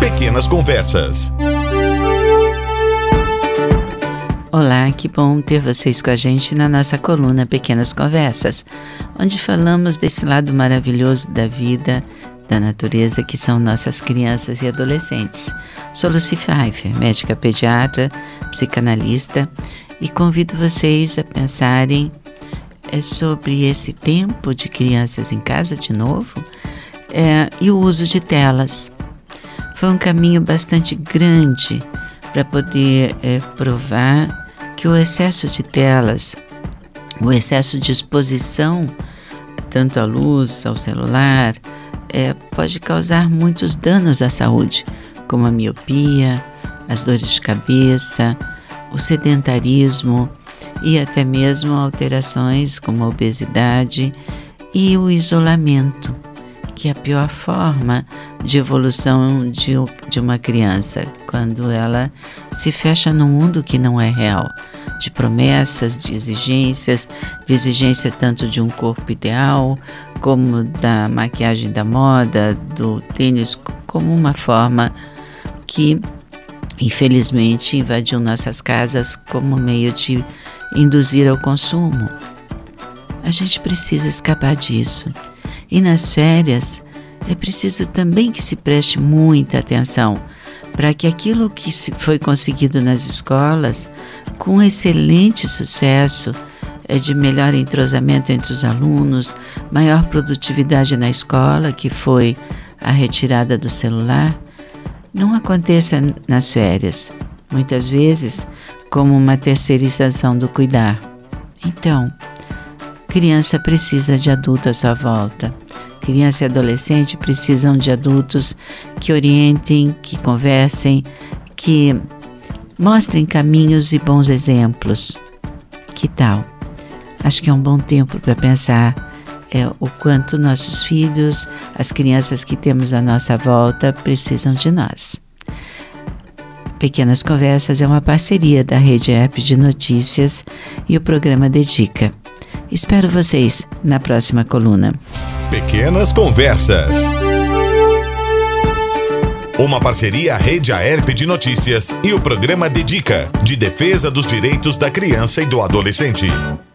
Pequenas Conversas. Olá, que bom ter vocês com a gente na nossa coluna Pequenas Conversas, onde falamos desse lado maravilhoso da vida, da natureza, que são nossas crianças e adolescentes. Sou Lucy Pfeiffer, médica pediatra, psicanalista, e convido vocês a pensarem sobre esse tempo de crianças em casa de novo e o uso de telas. Foi um caminho bastante grande para poder provar que o excesso de telas, o excesso de exposição, tanto à luz, ao celular, pode causar muitos danos à saúde, como a miopia, as dores de cabeça, o sedentarismo e até mesmo alterações como a obesidade e o isolamento, que é a pior forma de evolução de uma criança, quando ela se fecha num mundo que não é real, de promessas, de exigência tanto de um corpo ideal, como da maquiagem da moda, do tênis, como uma forma que, infelizmente, invadiu nossas casas como meio de induzir ao consumo. A gente precisa escapar disso. E nas férias, é preciso também que se preste muita atenção para que aquilo que foi conseguido nas escolas, com excelente sucesso, de melhor entrosamento entre os alunos, maior produtividade na escola, que foi a retirada do celular, não aconteça nas férias, muitas vezes como uma terceirização do cuidar. Então, criança precisa de adulto à sua volta. Criança e adolescente precisam de adultos que orientem, que conversem, que mostrem caminhos e bons exemplos. Que tal? Acho que é um bom tempo para pensar o quanto nossos filhos, as crianças que temos à nossa volta, precisam de nós. Pequenas Conversas é uma parceria da Rede ERP de Notícias e o programa Dedica. Espero vocês na próxima coluna. Pequenas Conversas. Uma parceria Rede AERP de Notícias e o programa Dedica, de defesa dos direitos da criança e do adolescente.